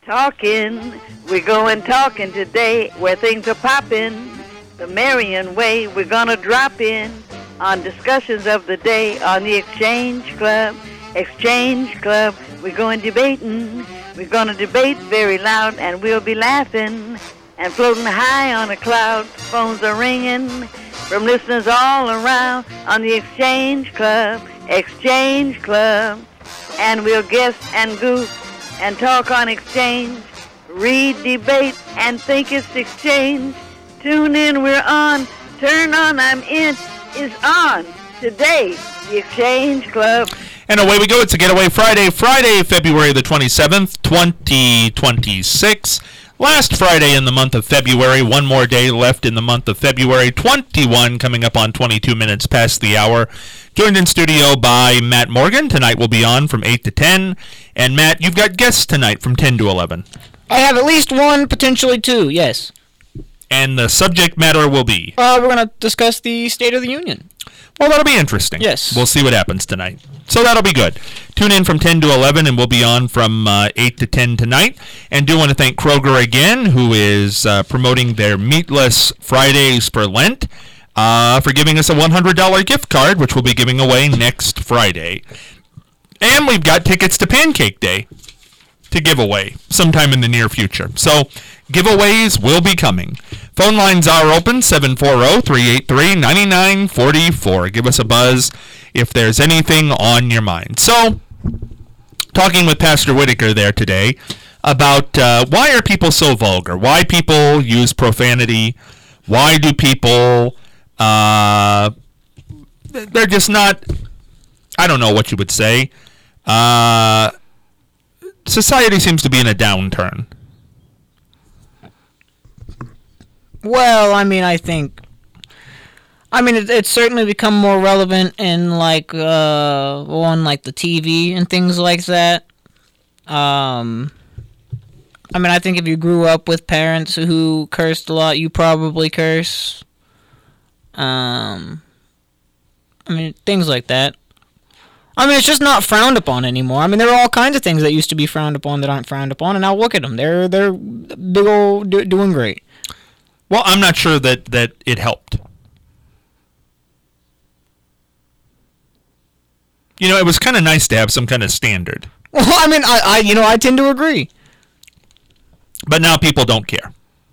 Talking, we're going talking today where things are popping. The Marion way, we're gonna drop in on discussions of the day on the Exchange Club. Exchange Club, we're going debating. We're gonna debate very loud and we'll be laughing and floating high on a cloud. Phones are ringing from listeners all around on the Exchange Club. Exchange Club. And we'll guess and goof and talk on exchange, read, debate, and think it's exchange. Tune in, we're on. Turn on, I'm in, is on. Today, the Exchange Club. And away we go. It's a Getaway Friday, February the 27th, 2026. Last Friday in the month of February, one more day left in the month of February, 21, coming up on 22 minutes past the hour. Joined in studio by Matt Morgan. Tonight we'll be on from 8 to 10. And Matt, you've got guests tonight from 10 to 11. I have at least one, potentially two, yes. And the subject matter will be? We're going to discuss the State of the Union. Well, that'll be interesting. Yes. We'll see what happens tonight. So that'll be good. Tune in from 10 to 11, and we'll be on from 8 to 10 tonight. And do want to thank Kroger again, who is promoting their Meatless Fridays for Lent, for giving us a $100 gift card, which we'll be giving away next Friday. And we've got tickets to Pancake Day to give away sometime in the near future. So giveaways will be coming. Phone lines are open, 740-383-9944. Give us a buzz if there's anything on your mind. So, talking with Pastor Whitaker there today about why are people so vulgar? Why people use profanity? Why do people, they're just not, I don't know what you would say. Society seems to be in a downturn. Well, I mean, it's certainly become more relevant in, like, on, like, the TV and things like that. I think if you grew up with parents who cursed a lot, you probably curse. Things like that. It's just not frowned upon anymore. There are all kinds of things that used to be frowned upon that aren't frowned upon, and now look at them. They're big old doing great. Well, I'm not sure that it helped. It was kind of nice to have some kind of standard. Well, I tend to agree. But now people don't care.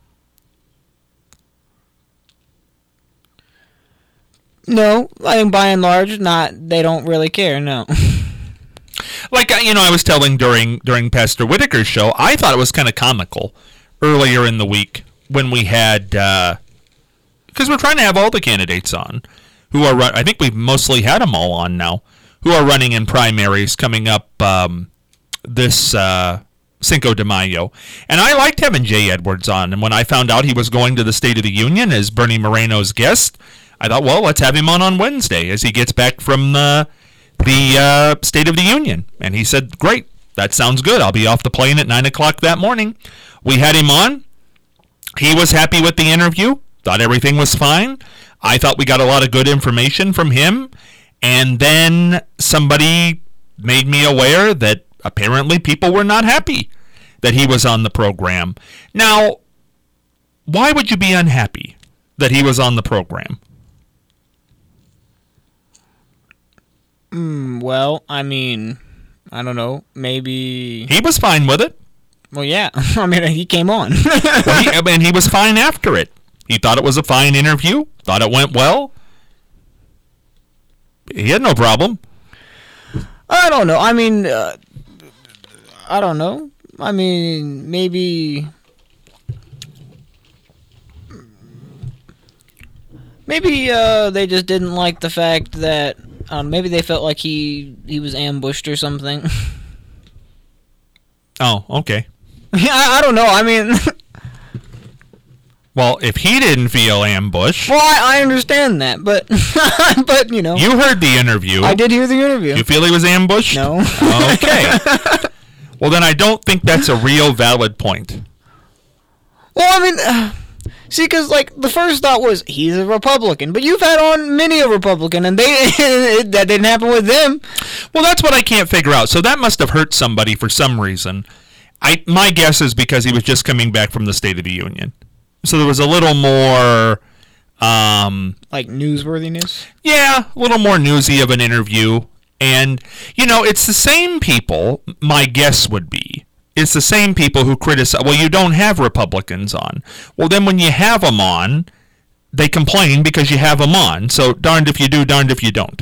No, I think by and large, they don't really care, no. Like, I was telling during Pastor Whitaker's show, I thought it was kind of comical earlier in the week when we had, because we're trying to have all the candidates on who are, I think we've mostly had them all on now, who are running in primaries coming up this Cinco de Mayo. And I liked having Jay Edwards on, and when I found out he was going to the State of the Union as Bernie Moreno's guest, I thought, well, let's have him on Wednesday as he gets back from the State of the Union. And he said, great, that sounds good. I'll be off the plane at 9 o'clock that morning. We had him on. He was happy with the interview, thought everything was fine. I thought we got a lot of good information from him. And then somebody made me aware that apparently people were not happy that he was on the program. Now, why would you be unhappy that he was on the program? Well, I don't know. Maybe he was fine with it. Well, yeah. He came on. And he was fine after it. He thought it was a fine interview. Thought it went well. He had no problem. I don't know. I don't know. Maybe they just didn't like the fact that maybe they felt like he was ambushed or something. Oh, okay. I don't know. Well, if he didn't feel ambushed... Well, I understand that, but... but, You heard the interview. I did hear the interview. You feel he was ambushed? No. Okay. Well, then I don't think that's a real valid point. Well, see, because, the first thought was, he's a Republican. But you've had on many a Republican, and that didn't happen with them. Well, that's what I can't figure out. So that must have hurt somebody for some reason. My guess is because he was just coming back from the State of the Union. So there was a little more... like newsworthiness? Yeah, a little more newsy of an interview. And, it's the same people, my guess would be. It's the same people who criticize, well, you don't have Republicans on. Well, then when you have them on, they complain because you have them on. So darned if you do, darned if you don't.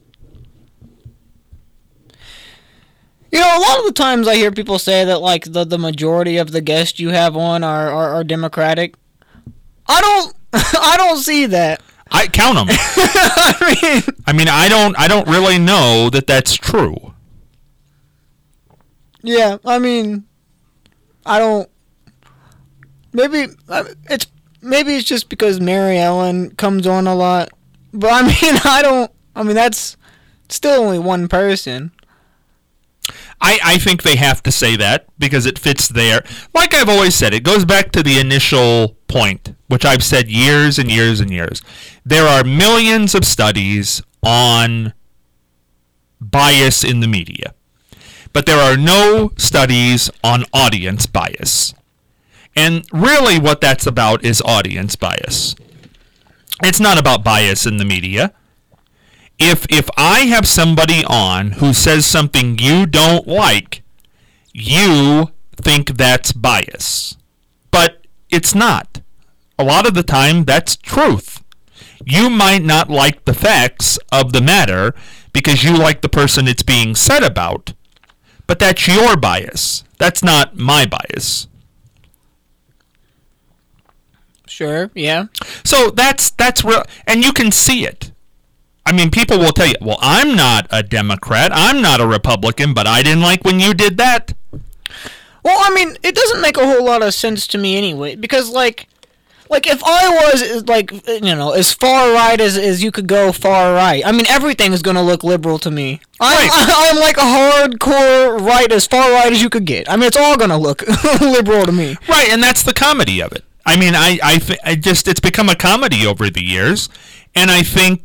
A lot of the times I hear people say that, like, the majority of the guests you have on are Democratic. I don't see that. I count them. I don't really know that that's true. Yeah, I don't. Maybe it's just because Mary Ellen comes on a lot, but that's still only one person. I think they have to say that because it fits there. Like I've always said, it goes back to the initial point, which I've said years and years and years. There are millions of studies on bias in the media, but there are no studies on audience bias. And really what that's about is audience bias. It's not about bias in the media. If I have somebody on who says something you don't like, you think that's bias. But it's not. A lot of the time, that's truth. You might not like the facts of the matter because you like the person it's being said about, but that's your bias. That's not my bias. Sure, yeah. So that's real, and you can see it. People will tell you, well, I'm not a Democrat, I'm not a Republican, but I didn't like when you did that. Well, it doesn't make a whole lot of sense to me anyway, because, like if I was, as far right as you could go far right, everything is going to look liberal to me. I'm like a hardcore right, as far right as you could get. It's all going to look liberal to me. Right, and that's the comedy of it. It's become a comedy over the years, and I think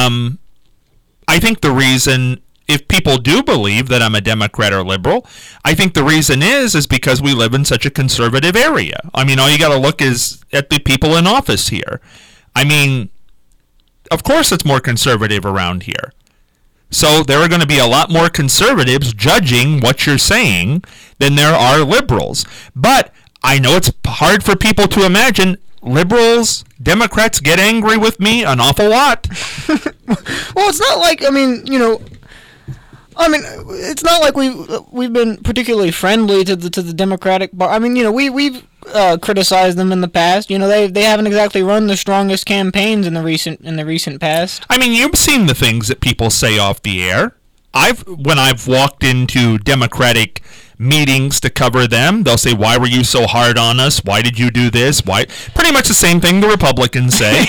the reason, if people do believe that I'm a Democrat or liberal, I think the reason is because we live in such a conservative area. All you got to look is at the people in office here. Of course it's more conservative around here. So there are going to be a lot more conservatives judging what you're saying than there are liberals. But I know it's hard for people to imagine liberals, Democrats get angry with me an awful lot. Well, it's not like, it's not like we've been particularly friendly to the Democratic bar. We've criticized them in the past. They haven't exactly run the strongest campaigns in the recent past. You've seen the things that people say off the air. When I've walked into Democratic meetings to cover them, they'll say, why were you so hard on us? Why did you do this? Why? Pretty much the same thing the Republicans say.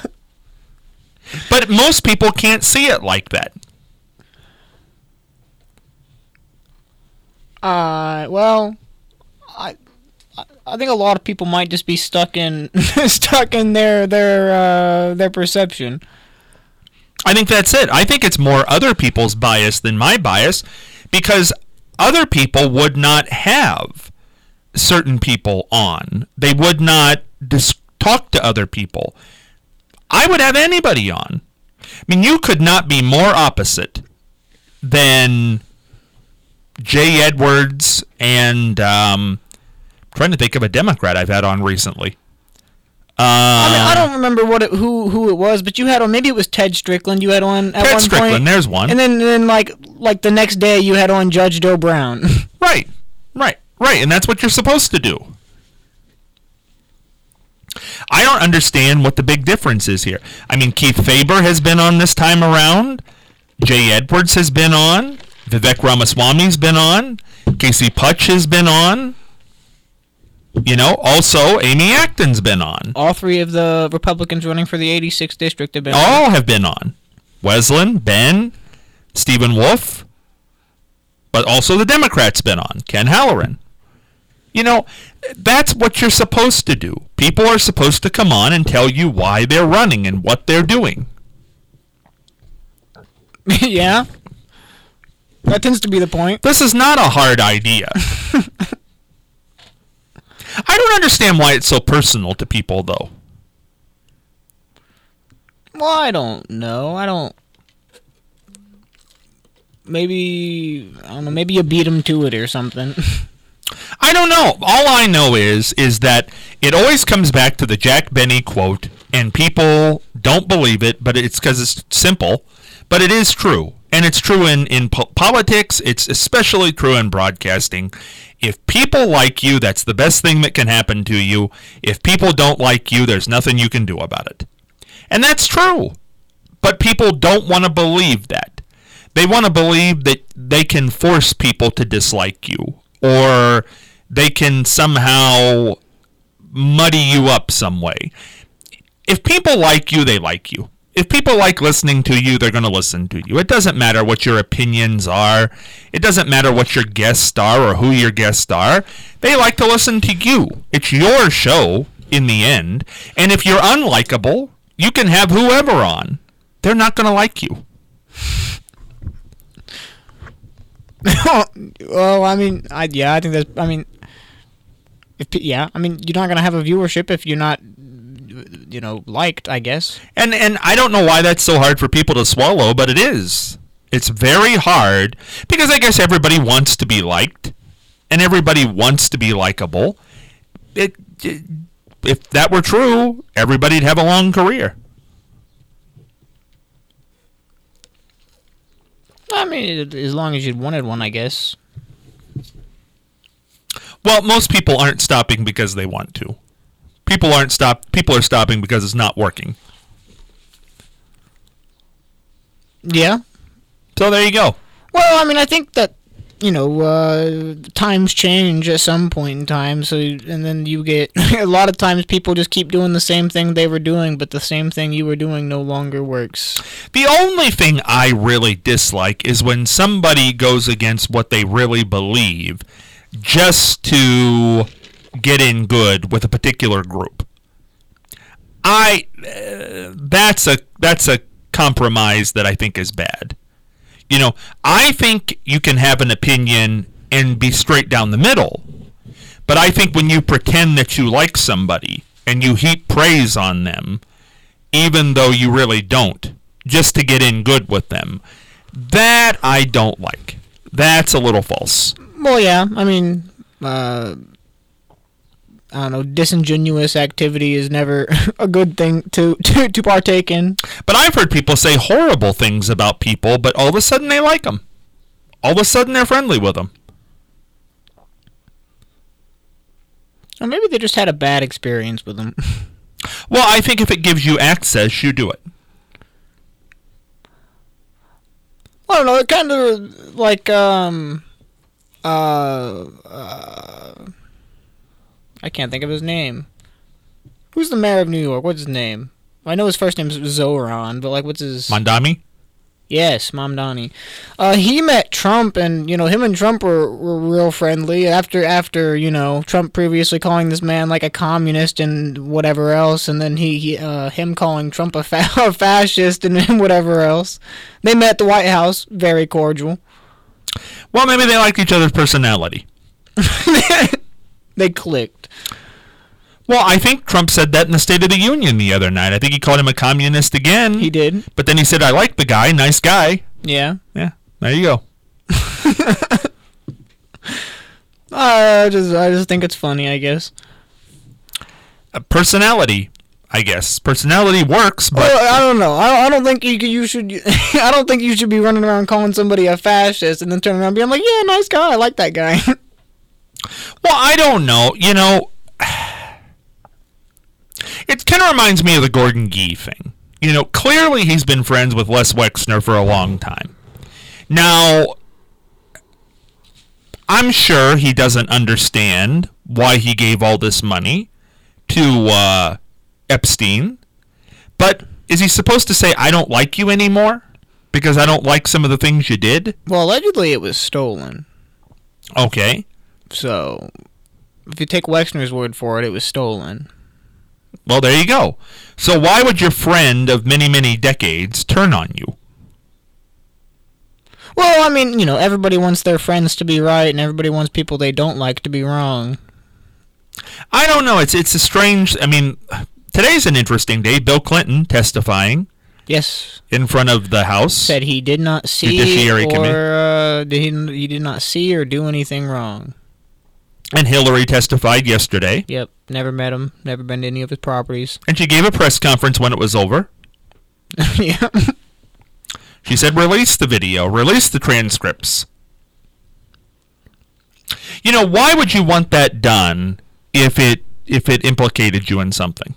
But most people can't see it like that. Well, I think a lot of people might just be stuck in their perception. I think that's it. I think it's more other people's bias than my bias, because other people would not have certain people on. They would not talk to other people. I would have anybody on. You could not be more opposite than Jay Edwards and I'm trying to think of a Democrat I've had on recently. I don't remember who it was, but you had on, maybe it was Ted Strickland you had on at Ted one Strickland, point. There's one. And then like the next day you had on Judge Joe Brown. Right, and that's what you're supposed to do. I don't understand what the big difference is here. Keith Faber has been on this time around. Jay Edwards has been on. Vivek Ramaswamy's been on. Casey Putch has been on. Also Amy Acton's been on. All three of the Republicans running for the 86th district have been All have been on. Wesleyan, Ben, Stephen Wolf, but also the Democrats been on. Ken Halloran. That's what you're supposed to do. People are supposed to come on and tell you why they're running and what they're doing. Yeah. That tends to be the point. This is not a hard idea. don't understand why it's so personal to people, though. Well, I don't know. Maybe you beat him to it or something. I don't know. All I know is that it always comes back to the Jack Benny quote, and people don't believe it, but it's because it's simple, but it is true. And it's true in politics. It's especially true in broadcasting. If people like you, that's the best thing that can happen to you. If people don't like you, there's nothing you can do about it. And that's true. But people don't want to believe that. They want to believe that they can force people to dislike you, or they can somehow muddy you up some way. If people like you, they like you. If people like listening to you, they're going to listen to you. It doesn't matter what your opinions are. It doesn't matter what your guests are or who your guests are. They like to listen to you. It's your show in the end. And if you're unlikable, you can have whoever on. They're not going to like you. Well, I think that's. You're not gonna have a viewership if you're not, liked, I guess. And I don't know why that's so hard for people to swallow, but it is. It's very hard because I guess everybody wants to be liked, and everybody wants to be likable. If that were true, everybody'd have a long career. As long as you wanted one, I guess. Well, most people aren't stopping because they want to. People are stopping because it's not working. Yeah. So there you go. Well, I think that times change at some point in time, and then you get a lot of times people just keep doing the same thing they were doing, but the same thing you were doing no longer works. The only thing I really dislike is when somebody goes against what they really believe just to get in good with a particular group. That's a compromise that I think is bad. I think you can have an opinion and be straight down the middle. But I think when you pretend that you like somebody and you heap praise on them, even though you really don't, just to get in good with them, that I don't like. That's a little false. Well, yeah. I don't know, disingenuous activity is never a good thing to partake in. But I've heard people say horrible things about people, but all of a sudden they like them. All of a sudden they're friendly with them. Or maybe they just had a bad experience with them. Well, I think if it gives you access, you do it. I don't know, it kind of like, I can't think of his name. Who's the mayor of New York? What's his name? I know his first name is Zoran, but what's his... Mamdani? Yes, Mamdani. He met Trump, and him and Trump were real friendly. After Trump previously calling this man like a communist and whatever else, and then him calling Trump a fascist and whatever else. They met at the White House, very cordial. Well, maybe they liked each other's personality. They clicked. Well, I think Trump said that in the State of the Union the other night. I think he called him a communist again. He did. But then he said, I like the guy, nice guy. Yeah. Yeah, there you go. I just think it's funny, I guess. Personality, I guess. Personality works, but... Well, I don't know. I don't think you should... I don't think you should be running around calling somebody a fascist and then turning around and being like, yeah, nice guy, I like that guy. Well, I don't know. It kind of reminds me of the Gordon Gee thing. Clearly he's been friends with Les Wexner for a long time. Now, I'm sure he doesn't understand why he gave all this money to Epstein. But is he supposed to say, I don't like you anymore because I don't like some of the things you did? Well, allegedly it was stolen. Okay. So, if you take Wexner's word for it, it was stolen. Well, there you go. So why would your friend of many, many decades turn on you? Well, everybody wants their friends to be right, and everybody wants people they don't like to be wrong. I don't know. It's a strange. I mean, today's an interesting day. Bill Clinton testifying. Yes. In front of the House. Said he did not see he did not see or do anything wrong. And Hillary testified yesterday. Yep. Never met him. Never been to any of his properties. And she gave a press conference when it was over. Yeah. She said, release the video. Release the transcripts. You know, why would you want that done if it implicated you in something?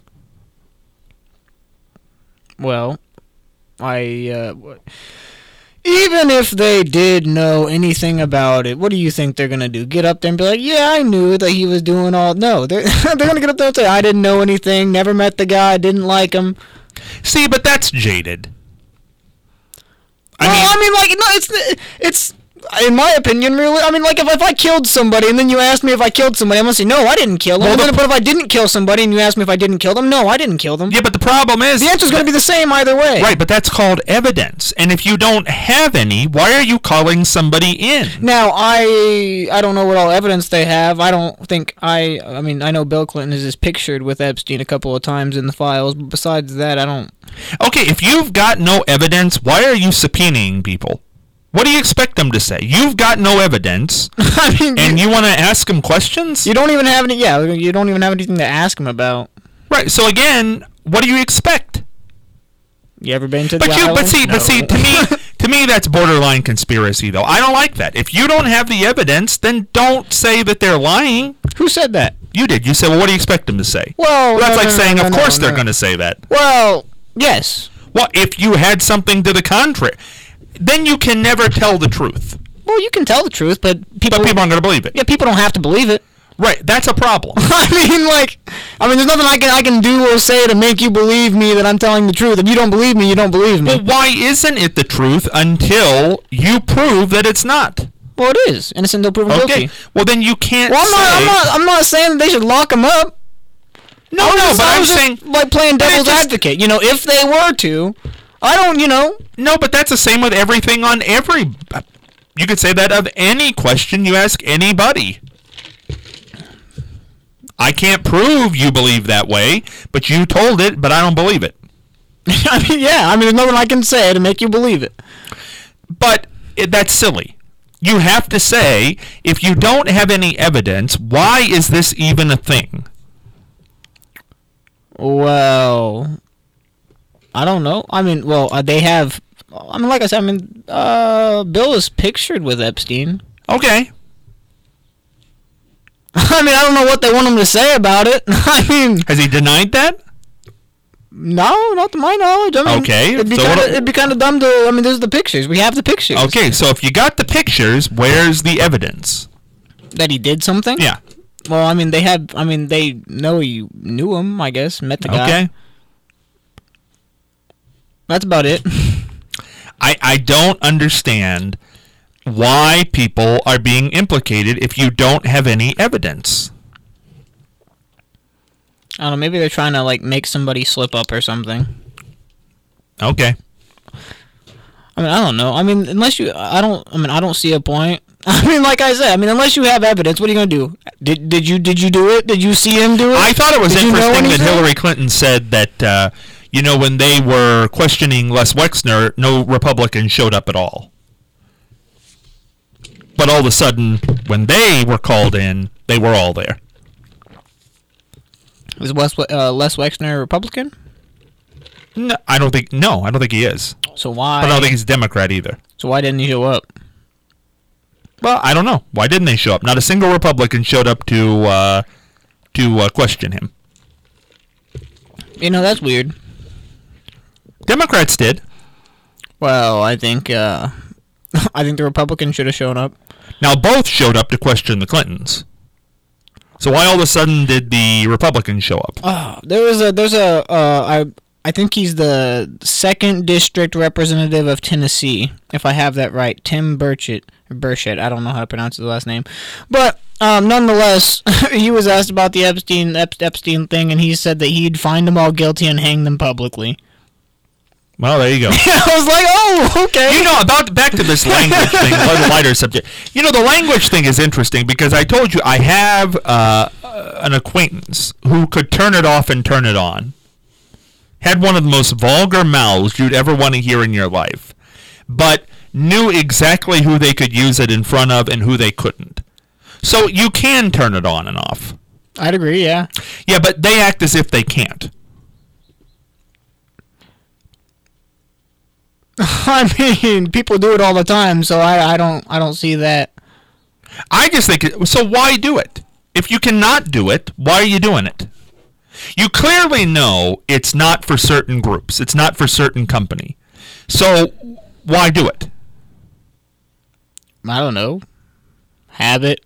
Well, even if they did know anything about it, what do you think they're gonna do? Get up there and be like, "Yeah, I knew that he was doing all." No, they're gonna get up there and say, "I didn't know anything. Never met the guy. Didn't like him." See, but that's jaded. No, it's in my opinion, really. I mean, like, if I killed somebody and then you asked me if I killed somebody, I'm going to say, no, I didn't kill them. But if I didn't kill somebody and you asked me if I didn't kill them, no, I didn't kill them. Yeah, but the problem is... The answer's going to be the same either way. Right, but that's called evidence. And if you don't have any, why are you calling somebody in? Now, I don't know what all evidence they have. I don't think I mean, I know Bill Clinton is pictured with Epstein a couple of times in the files, but besides that, I don't... Okay, if you've got no evidence, why are you subpoenaing people? What do you expect them to say? You've got no evidence, and you want to ask them questions? You don't even have any. Yeah, you don't even have anything to ask them about. Right. So again, what do you expect? You ever been to the island? But see, to me, that's borderline conspiracy, though. I don't like that. If you don't have the evidence, then don't say that they're lying. Who said that? You did. You said, well, what do you expect them to say? Well, that's like saying, of course they're going to say that. Well, yes. Well, if you had something to the contrary. Then you can never tell the truth. Well, you can tell the truth, but people aren't going to believe it. Yeah, people don't have to believe it. Right, that's a problem. I mean, there's nothing I can do or say to make you believe me that I'm telling the truth. If you don't believe me, you don't believe me. Well, why isn't it the truth until you prove that it's not? Well, it is. Innocent until proven guilty. Well, then you can't I'm not saying that they should lock him up. No, but I'm saying... like playing devil's advocate. You know, if they were to... I don't, No, but that's the same with everything on every... You could say that of any question you ask anybody. I can't prove you believe that way, but you told it, but I don't believe it. There's nothing I can say to make you believe it. But that's silly. You have to say, if you don't have any evidence, why is this even a thing? Well... I don't know. I mean, they have... I mean, like I said, Bill is pictured with Epstein. Okay. I mean, I don't know what they want him to say about it. I mean... Has he denied that? No, not to my knowledge. I mean, okay. It'd be kind of dumb to... I mean, there's the pictures. We have the pictures. Okay, so if you got the pictures, where's the evidence? That he did something? Yeah. Well, I mean, they know you knew him, I guess, met the guy. Okay. That's about it. I don't understand why people are being implicated if you don't have any evidence. I don't know, maybe they're trying to, make somebody slip up or something. Okay. I mean, I don't know. I mean, I don't see a point. I mean, like I said, unless you have evidence, what are you going to do? Did you do it? Did you see him do it? I thought it was interesting that Hillary Clinton said that, when they were questioning Les Wexner, no Republicans showed up at all. But all of a sudden, when they were called in, they were all there. Was Les Wexner a Republican? No, I don't think he is. So why? But I don't think he's a Democrat either. So why didn't he show up? Well, I don't know. Why didn't they show up? Not a single Republican showed up to question him. That's weird. Democrats did. Well, I think the Republicans should have shown up. Now, both showed up to question the Clintons. So why all of a sudden did the Republicans show up? I think he's the 2nd District Representative of Tennessee, if I have that right. Tim Burchett. I don't know how to pronounce his last name. But nonetheless, he was asked about the Epstein thing, and he said that he'd find them all guilty and hang them publicly. Well, there you go. I was like, oh, okay. You know, back to this language thing, a little lighter subject. You know, the language thing is interesting because I told you I have an acquaintance who could turn it off and turn it on. Had one of the most vulgar mouths you'd ever want to hear in your life, but knew exactly who they could use it in front of and who they couldn't. So you can turn it on and off. I'd agree, yeah. Yeah, but they act as if they can't. I mean, people do it all the time, so I don't see that. I just think, so why do it? If you cannot do it, why are you doing it? You clearly know it's not for certain groups. It's not for certain company. So why do it? I don't know. Habit.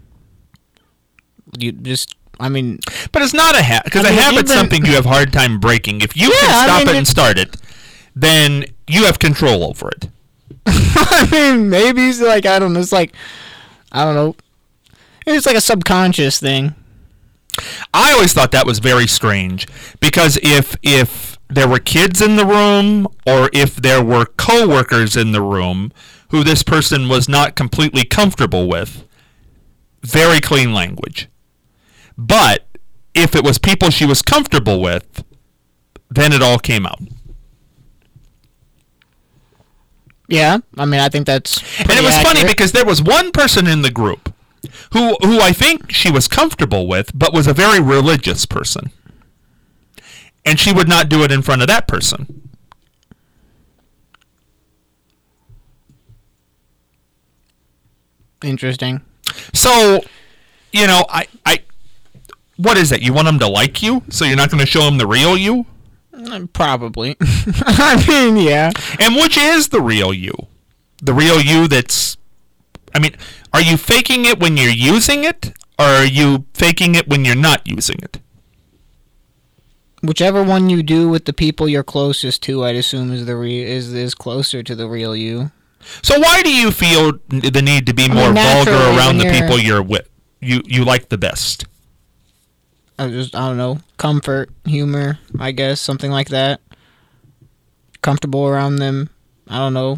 You just, I mean... But it's not a habit, because a habit's something you have a hard time breaking. If you can stop it and start it, then you have control over it. I mean, maybe it's like, I don't know, it's like, I don't know. It's like a subconscious thing. I always thought that was very strange, because if there were kids in the room, or if there were co-workers in the room who this person was not completely comfortable with, very clean language. But if it was people she was comfortable with, then it all came out. Yeah, I mean, I think that's and it was accurate. Funny because there was one person in the group who I think she was comfortable with, but was a very religious person. And she would not do it in front of that person. Interesting. So, you know, I what is it? You want them to like you? So you're not going to show them the real you? Probably. I mean, yeah. And which is the real you? The real you that's... I mean, are you faking it when you're using it? Or are you faking it when you're not using it? Whichever one you do with the people you're closest to, I'd assume is closer to the real you. So why do you feel the need to be more vulgar around the people you're with? You like the best? I don't know, comfort, humor, I guess, something like that. Comfortable around them. I don't know.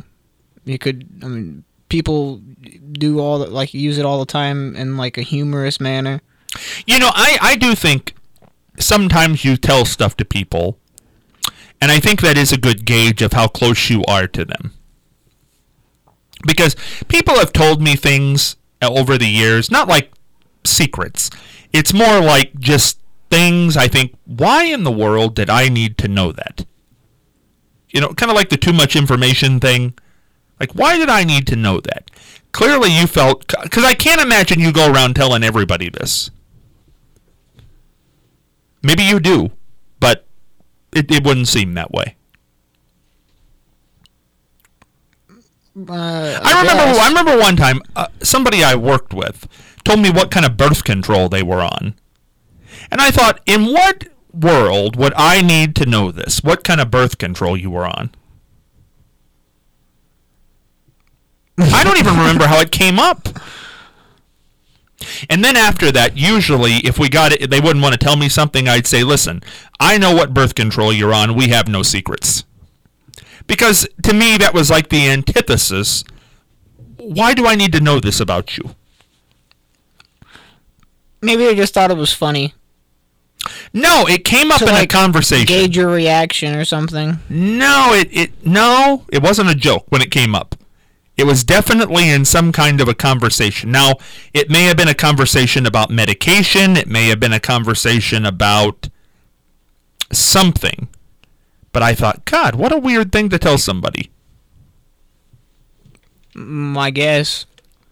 People do use it all the time in like a humorous manner. You know, I do think sometimes you tell stuff to people, and I think that is a good gauge of how close you are to them. Because people have told me things over the years, not like secrets. It's more like just things I think, why in the world did I need to know that? You know, kind of like the too much information thing. Like, why did I need to know that? Clearly you felt, because I can't imagine you go around telling everybody this. Maybe you do, but it wouldn't seem that way. I remember one time somebody I worked with told me what kind of birth control they were on. And I thought, in what world would I need to know this? What kind of birth control you were on? I don't even remember how it came up. And then after that, usually, if we got it, they wouldn't want to tell me something, I'd say, listen, I know what birth control you're on. We have no secrets. Because to me, that was like the antithesis. Why do I need to know this about you? Maybe they just thought it was funny. No, it came up in a conversation. Gauge your reaction or something. No, it wasn't a joke when it came up. It was definitely in some kind of a conversation. Now, it may have been a conversation about medication. It may have been a conversation about something. But I thought, God, what a weird thing to tell somebody. I guess.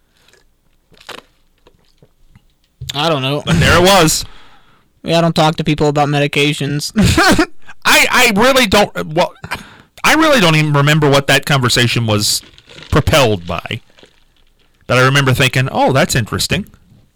I don't know. But there it was. Yeah, I don't talk to people about medications. I really don't. Well, I really don't even remember what that conversation was propelled by. But I remember thinking, oh, that's interesting.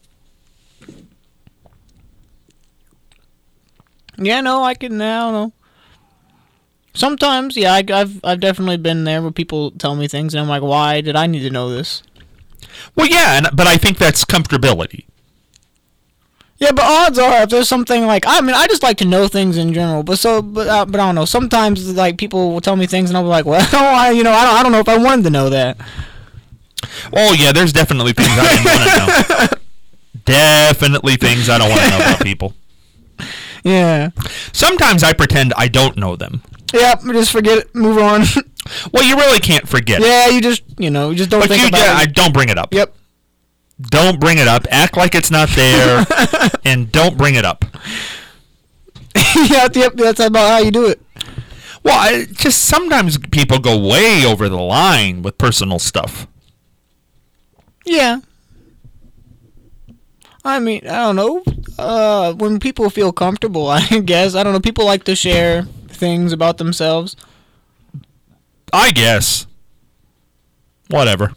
Yeah, no, I don't know. Sometimes, yeah, I've definitely been there where people tell me things, and I'm like, why did I need to know this? Well, yeah, but I think that's comfortability. Yeah, but odds are, if there's something like, I mean, I just like to know things in general. But I don't know. Sometimes like people will tell me things, and I'll be like, well, I don't know if I wanted to know that. Oh yeah, there's definitely things I didn't want to know. Definitely things I don't want to know about people. Yeah. Sometimes I pretend I don't know them. Yeah, just forget it. Move on. Well, you really can't forget it. Yeah, you just don't think about it. Don't bring it up. Yep. Don't bring it up. Act like it's not there, and don't bring it up. Yep, that's about how you do it. Well, just sometimes people go way over the line with personal stuff. Yeah. I mean, I don't know. When people feel comfortable, I guess. I don't know. People like to share things about themselves. I guess. Whatever.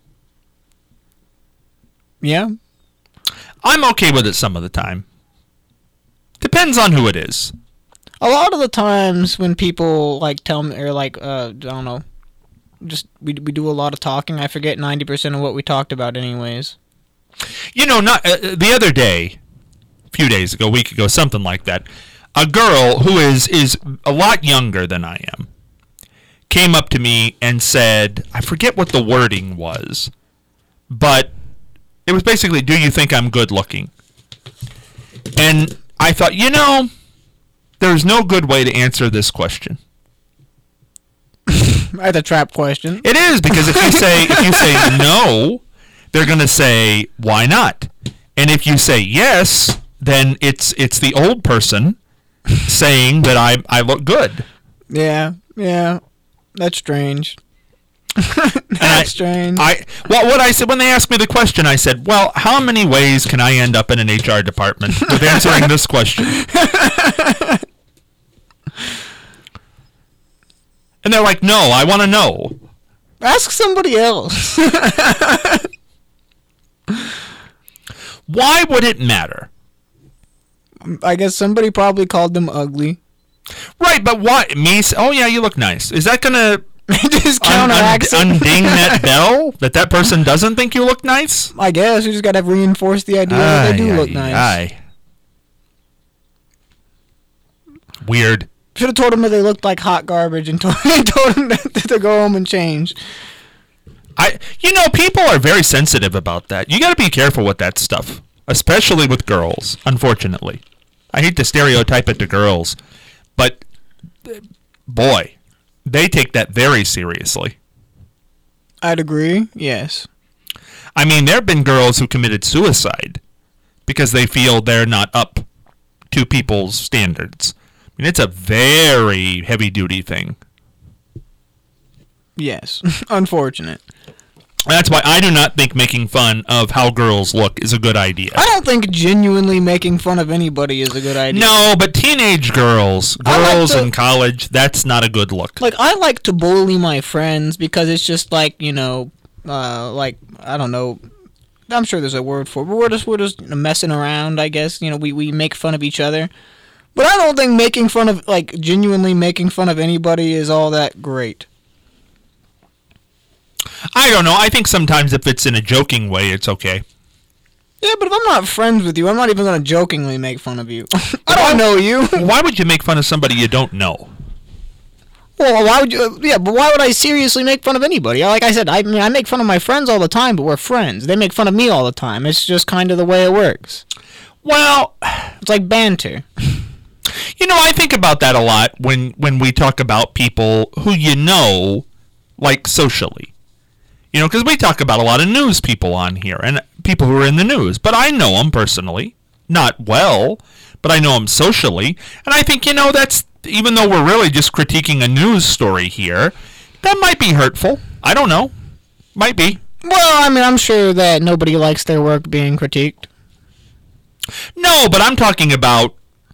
Yeah. I'm okay with it some of the time. Depends on who it is. A lot of the times when people like tell me, or like I don't know, just we do a lot of talking. I forget 90% of what we talked about, anyways. Not the other day, a few days ago, a week ago, something like that. A girl who is a lot younger than I am came up to me and said, I forget what the wording was, but it was basically, do you think I'm good looking? And I thought, there's no good way to answer this question. That's a trap question. It is, because if you say no, they're going to say, why not? And if you say yes, then it's the old person saying that I look good. Yeah. That's strange. That's strange. What I said when they asked me the question, I said, well, how many ways can I end up in an HR department with answering this question? And they're like, no, I want to know. Ask somebody else. Why would it matter? I guess somebody probably called them ugly. Right, but why? Me? Oh, yeah, you look nice. Is that going to just counteract unding that bell that person doesn't think you look nice? I guess you just got to reinforce the idea that they do look nice. Weird. Should have told them that they looked like hot garbage and told them to go home and change. People are very sensitive about that. You got to be careful with that stuff, especially with girls, unfortunately. I hate to stereotype it to girls, but boy, they take that very seriously. I'd agree, yes. I mean, there have been girls who committed suicide because they feel they're not up to people's standards. I mean, it's a very heavy-duty thing. Yes, unfortunate. That's why I do not think making fun of how girls look is a good idea. I don't think genuinely making fun of anybody is a good idea. No, but teenage girls in college, that's not a good look. Like, I like to bully my friends because it's just like, like, I don't know. I'm sure there's a word for it, but we're just messing around, I guess. We make fun of each other. But I don't think genuinely making fun of anybody is all that great. I don't know. I think sometimes if it's in a joking way, it's okay. Yeah, but if I'm not friends with you, I'm not even going to jokingly make fun of you. I don't know you. Why would you make fun of somebody you don't know? Well, why would you? Yeah, but why would I seriously make fun of anybody? Like I said, I make fun of my friends all the time, but we're friends. They make fun of me all the time. It's just kind of the way it works. Well, it's like banter. I think about that a lot when we talk about people who like socially. Because we talk about a lot of news people on here and people who are in the news. But I know them personally. Not well, but I know them socially. And I think, that's, even though we're really just critiquing a news story here, that might be hurtful. I don't know. Might be. Well, I mean, I'm sure that nobody likes their work being critiqued. No, but I'm talking about,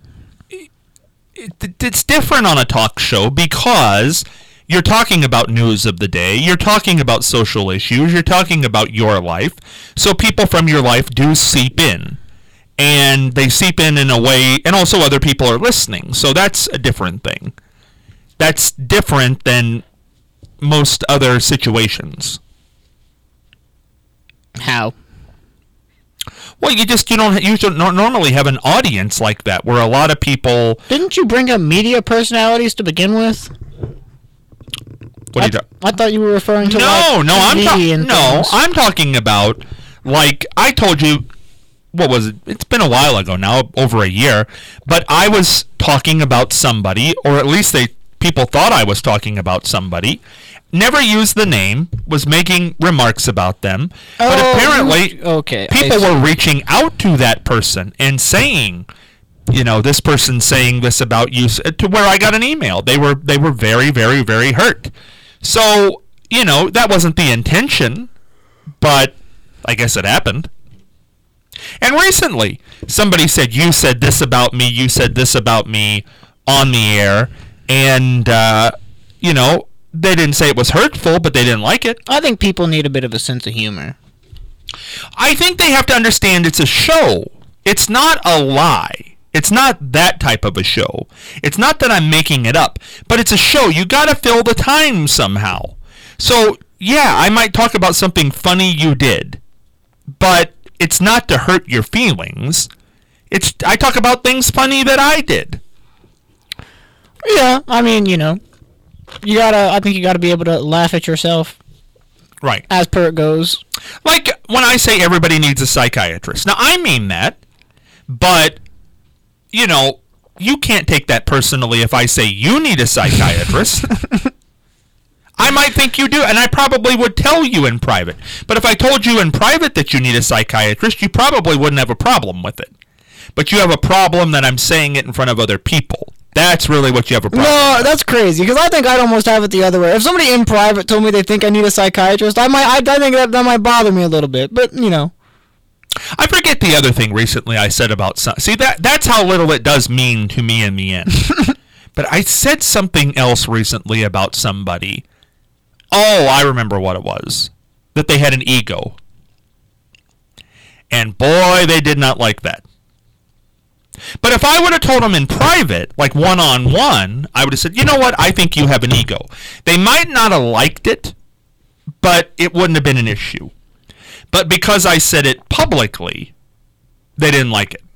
it's different on a talk show because you're talking about news of the day, you're talking about social issues, you're talking about your life, so people from your life do seep in. And they seep in a way, and also other people are listening, so that's a different thing. That's different than most other situations. How? Well, you don't normally have an audience like that where a lot of people. Didn't you bring up media personalities to begin with? What are you talking? I thought you were referring to I'm talking about, like, I told you, what was it? It's been a while ago now, over a year, but I was talking about somebody, or at least people thought I was talking about somebody, never used the name, was making remarks about them, but apparently people were reaching out to that person and saying, this person's saying this about you, to where I got an email. They were very, very, very hurt. So, that wasn't the intention, but I guess it happened. And recently, somebody said, you said this about me, you said this about me on the air, and, they didn't say it was hurtful, but they didn't like it. I think people need a bit of a sense of humor. I think they have to understand it's a show. It's not a lie. It's not that type of a show. It's not that I'm making it up, but it's a show. You got to fill the time somehow. So, yeah, I might talk about something funny you did, but it's not to hurt your feelings. I talk about things funny that I did. Yeah, I mean, I think you gotta be able to laugh at yourself. Right. As per it goes. Like when I say everybody needs a psychiatrist. Now, I mean that, but, you can't take that personally if I say you need a psychiatrist. I might think you do, and I probably would tell you in private. But if I told you in private that you need a psychiatrist, you probably wouldn't have a problem with it. But you have a problem that I'm saying it in front of other people. That's really what you have a problem with. No, that's crazy, because I think I'd almost have it the other way. If somebody in private told me they think I need a psychiatrist, I think that might bother me a little bit, but, I forget the other thing recently I said about see, that's how little it does mean to me in the end. But I said something else recently about somebody. Oh, I remember what it was. That they had an ego. And boy, they did not like that. But if I would have told them in private, like one-on-one, I would have said, you know what, I think you have an ego. They might not have liked it, but it wouldn't have been an issue. But because I said it publicly, they didn't like it.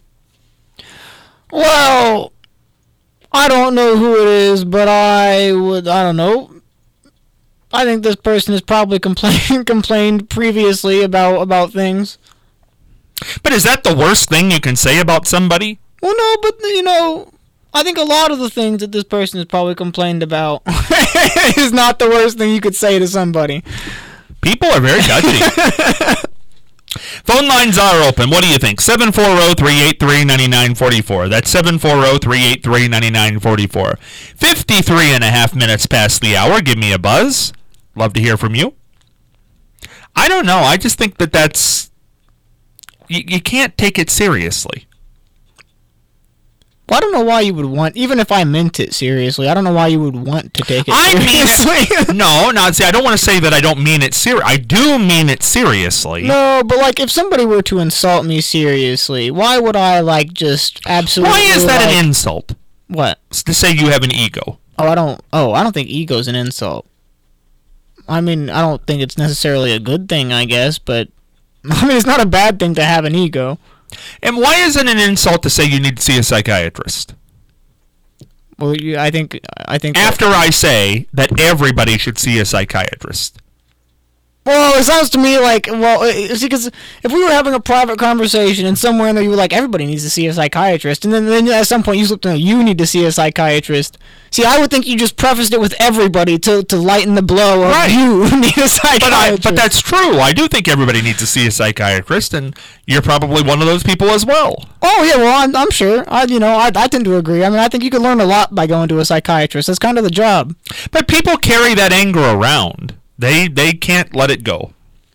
Well, I don't know who it is, but I don't know. I think this person has probably complained previously about things. But is that the worst thing you can say about somebody? Well, no, but, I think a lot of the things that this person has probably complained about is not the worst thing you could say to somebody. People are very touchy. Phone lines are open. What do you think? 740-383-9944. That's 740-383-9944. 53 and a half minutes past the hour. Give me a buzz. Love to hear from you. I don't know. I just think that's... You can't take it seriously. Well, I don't know why you would want, even if I meant it seriously, I don't know why you would want to take it seriously. No, see, I don't want to say that I don't mean it seriously. I do mean it seriously. No, but, like, if somebody were to insult me seriously, why would I, like, just absolutely... Why is that an insult? What? To say you have an ego. I don't think ego's an insult. I mean, I don't think it's necessarily a good thing, I guess, but, I mean, it's not a bad thing to have an ego. And why is it an insult to say you need to see a psychiatrist? Well, I think after I say that everybody should see a psychiatrist. Well, it sounds to me like, see, because if we were having a private conversation and somewhere in there you were like, everybody needs to see a psychiatrist, and then at some point you slipped in, you need to see a psychiatrist. See, I would think you just prefaced it with everybody to lighten the blow of right. You need a psychiatrist. But that's true. I do think everybody needs to see a psychiatrist, and you're probably one of those people as well. Oh, yeah, well, I'm sure. I tend to agree. I mean, I think you can learn a lot by going to a psychiatrist. That's kind of the job. But people carry that anger around. They can't let it go.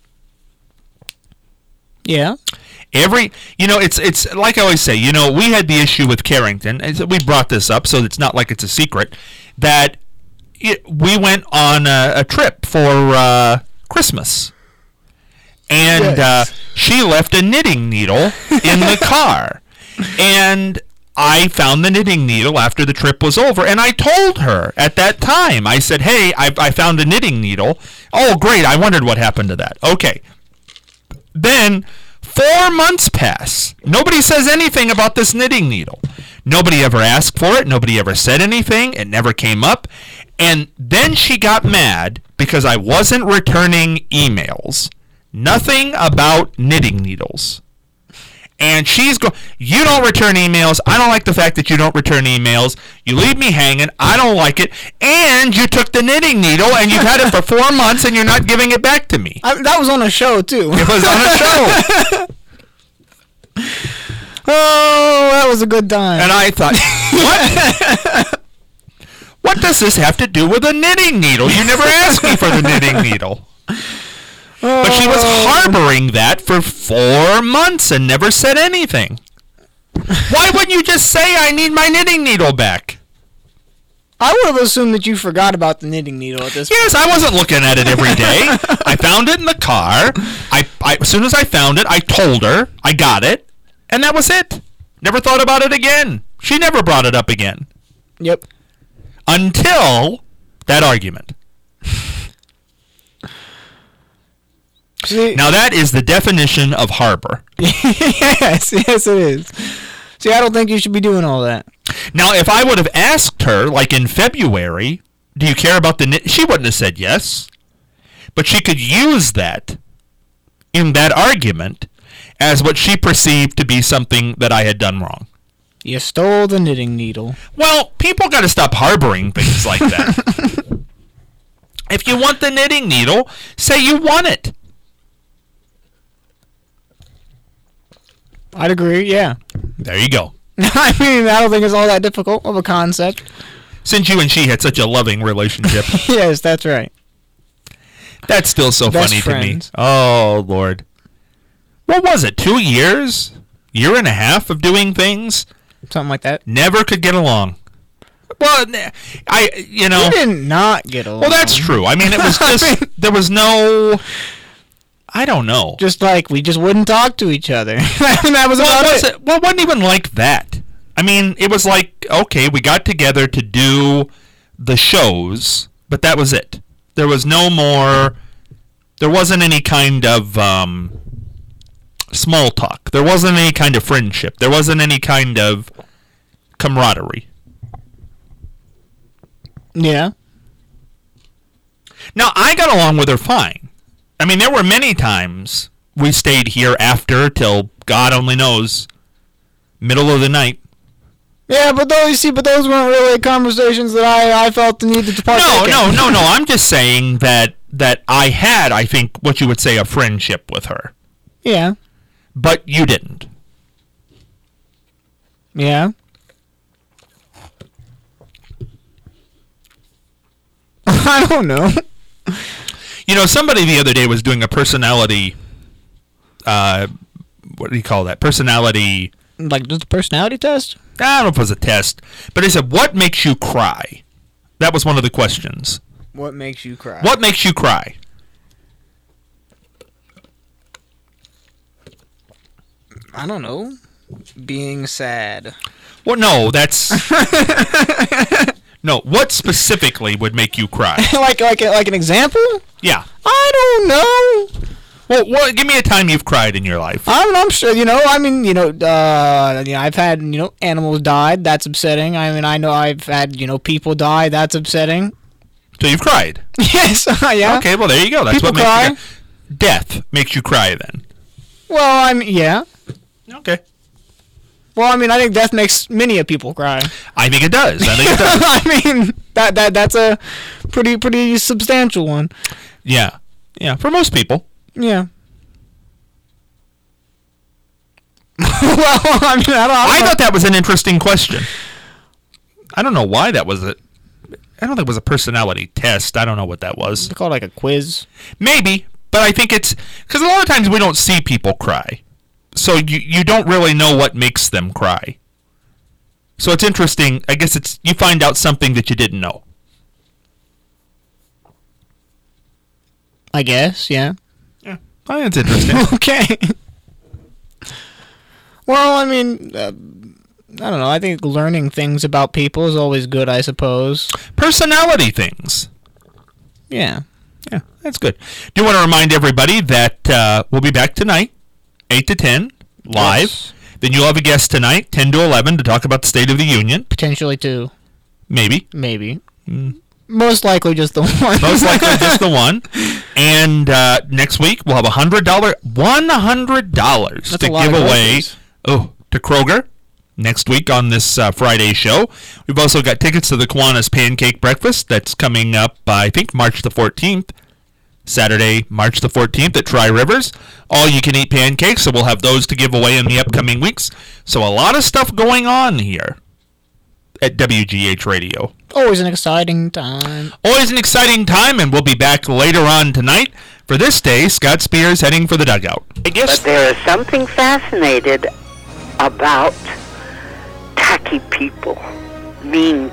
Yeah. It's like I always say, we had the issue with Carrington, and we brought this up, so it's not like it's a secret, that we went on a trip for Christmas. And yes. She left a knitting needle in the car. And I found the knitting needle after the trip was over, and I told her at that time, I said, hey, I found a knitting needle. Oh, great, I wondered what happened to that. Okay. Then, 4 months pass. Nobody says anything about this knitting needle. Nobody ever asked for it. Nobody ever said anything. It never came up. And then she got mad because I wasn't returning emails. Nothing about knitting needles. And she's going, you don't return emails. I don't like the fact that you don't return emails. You leave me hanging. I don't like it. And you took the knitting needle and you've had it for 4 months and you're not giving it back to me. That was on a show, too. It was on a show. Oh, that was a good time. And I thought, what? What does this have to do with a knitting needle? You never asked me for the knitting needle. But she was harboring that for 4 months and never said anything. Why wouldn't you just say, I need my knitting needle back? I would have assumed that you forgot about the knitting needle at this point. Yes, I wasn't looking at it every day. I found it in the car. As soon as I found it, I told her I got it. And that was it. Never thought about it again. She never brought it up again. Yep. Until that argument. See, now that is the definition of harbor. yes, it is. See, I don't think you should be doing all that. Now, if I would have asked her, like in February, do you care about the knit? She wouldn't have said yes. But she could use that in that argument as what she perceived to be something that I had done wrong. You stole the knitting needle. Well, people got to stop harboring things like that. If you want the knitting needle, say you want it. I'd agree, yeah. There you go. I mean, I don't think it's all that difficult of a concept. Since you and she had such a loving relationship. Yes, that's right. That's still so Best funny friends. to me. Oh, Lord. What was it, 2 years? Year and a half of doing things? Something like that. Never could get along. Well, We did not get along. Well, that's true. I mean, it was just, there was no, I don't know. Just like, we just wouldn't talk to each other. That was about it. Well, it wasn't even like that. I mean, it was like, okay, we got together to do the shows, but that was it. There was no more, there wasn't any kind of small talk. There wasn't any kind of friendship. There wasn't any kind of camaraderie. Yeah. Now, I got along with her fine. I mean, there were many times we stayed here after till God only knows, middle of the night. Yeah, but those weren't really conversations that I felt the need to partake in. No. I'm just saying that I had, I think, what you would say, a friendship with her. Yeah. But you didn't. Yeah. I don't know. You know, somebody the other day was doing a personality, what do you call that? Personality... Like, just a personality test? I don't know if it was a test. But he said, what makes you cry? That was one of the questions. What makes you cry? What makes you cry? I don't know. Being sad. Well, no, that's... No, what specifically would make you cry? like an example? Yeah. I don't know. Well, give me a time you've cried in your life. I'm sure, I've had, animals died. That's upsetting. I mean, I know I've had, people die. That's upsetting. So you've cried? Yes, yeah. Okay, well, there you go. That's People what makes cry. you cry. Death makes you cry then. Well, I mean, yeah. Okay. Well, I mean, I think death makes many of people cry. I think it does. I mean, that's a pretty substantial one. Yeah. Yeah, for most people. Yeah. Well, I mean, I thought that was an interesting question. I don't know why that was it. I don't think it was a personality test. I don't know what that was. It's called like a quiz. Maybe, but I think it's because a lot of times we don't see people cry, so you don't really know what makes them cry. So it's interesting. I guess it's you find out something that you didn't know. I guess, yeah. Yeah, I think it's interesting. Okay. Well, I mean, I don't know. I think learning things about people is always good, I suppose. Personality things. Yeah. Yeah, that's good. Do want to remind everybody that we'll be back tonight 8 to 10, live. Yes. Then you'll have a guest tonight, 10 to 11, to talk about the State of the Union. Potentially two. Maybe. Most likely just the one. Most likely just the one. And next week, we'll have $100 to give away to Kroger next week on this Friday show. We've also got tickets to the Kiwanis Pancake Breakfast that's coming up, I think, March the 14th. Saturday, March the 14th at Tri Rivers. All you can eat pancakes, so we'll have those to give away in the upcoming weeks. So a lot of stuff going on here at WGH Radio. Always an exciting time. Always an exciting time, and we'll be back later on tonight. For this day, Scott Spears heading for the dugout. But there is something fascinated about tacky people, mean